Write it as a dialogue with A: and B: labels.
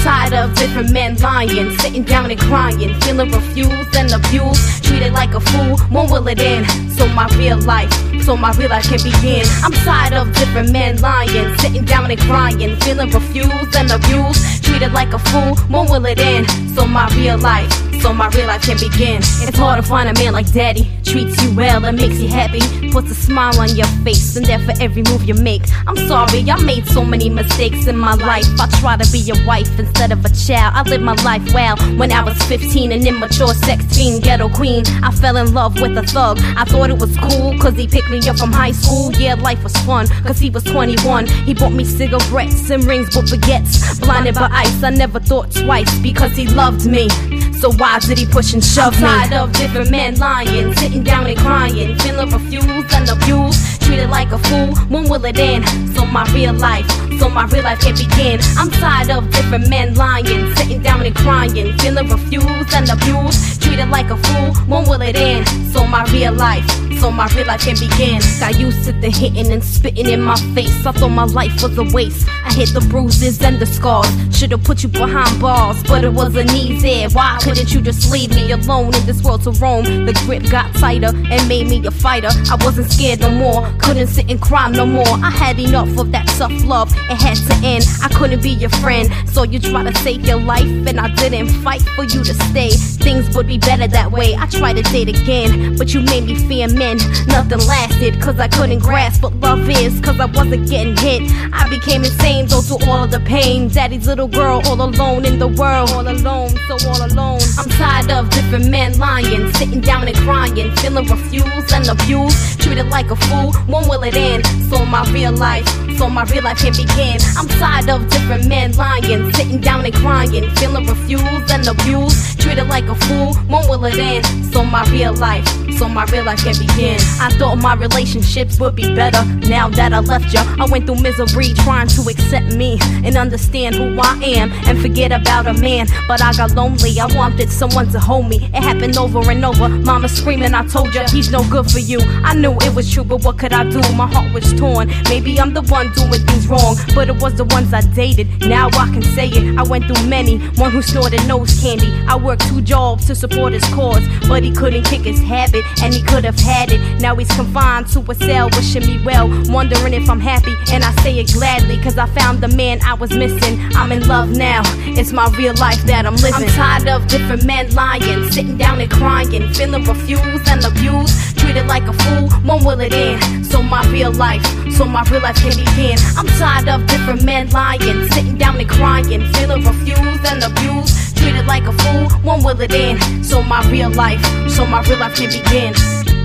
A: tired of different men lying, sitting down and crying, feeling refused and abused, treated like a fool. When will it end? So my real life can begin. I'm tired of different men lying, sitting down and crying, feeling refused and abused, treated like a fool. When will it end? So my real life can begin. It's hard to find a man like daddy, treats you well and makes you happy, puts a smile on your face and there for every move you make. I'm sorry, I made so many mistakes in my life. I try to be a wife instead of a child. I lived my life well when I was 15, an immature sex teen, ghetto queen. I fell in love with a thug. I thought it was cool cause he picked me up from high school. Yeah, life was fun cause he was 21. He bought me cigarettes and rings with baguettes. Blinded by ice, I never thought twice because he loved me. So why did he push and shove me? I'm tired of different men lying, sitting down and crying, feeling refused and abused, treated like a fool. When will it end? So my real life can begin. I'm tired of different men lying, sitting down and crying, feeling refused and abused, treated like a fool. When will it end? So my real life can begin. Got used to the hitting and spitting in my face. I thought my life was a waste. I hit the bruises and the scars. Should've put you behind bars, but it wasn't easy. Why couldn't you just leave me alone in this world to roam? The grip got tighter and made me a fighter. I wasn't scared no more, couldn't sit and cry no more. I had enough of that tough love, it had to end. I couldn't be your friend, so you try to save your life, and I didn't fight for you to stay. Things would be better that way. I tried to date again, but you made me fear men. Nothing lasted cause I couldn't grasp what love is, cause I wasn't getting hit. I became insane though to all of the pain. Daddy's little girl all alone in the world, all alone, so all alone. I'm tired of different men lying, sitting down and crying, feeling refused and abused, treated like a fool. When will it end? So my real life can begin. I'm tired of different men lying, sitting down and crying, feeling refused and abused, treated like a fool. When will it end? So my real life can begin. I thought my relationships would be better now that I left ya. I went through misery trying to accept me and understand who I am and forget about a man. But I got lonely, I wanted someone to hold me. It happened over and over. Mama screaming, I told ya he's no good for you. I knew it was true, but what could I do? My heart was torn. Maybe I'm the one doing things wrong, but it was the ones I dated. Now I can say it, I went through many. One who snorted nose candy. I worked 2 jobs to support his cause, but he couldn't kick his habit, and he could have had it. Now he's confined to a cell, wishing me well, wondering if I'm happy, and I say it gladly, cause I found the man I was missing. I'm in love now, it's my real life that I'm living. I'm tired of different men lying, sitting down and crying, feeling refused and abused, treated like a fool. When will it end? So my real life can begin. I'm tired of different men lying, sitting down and crying, feeling refused and abused, treated like a fool. When will it end? So my real life can begin.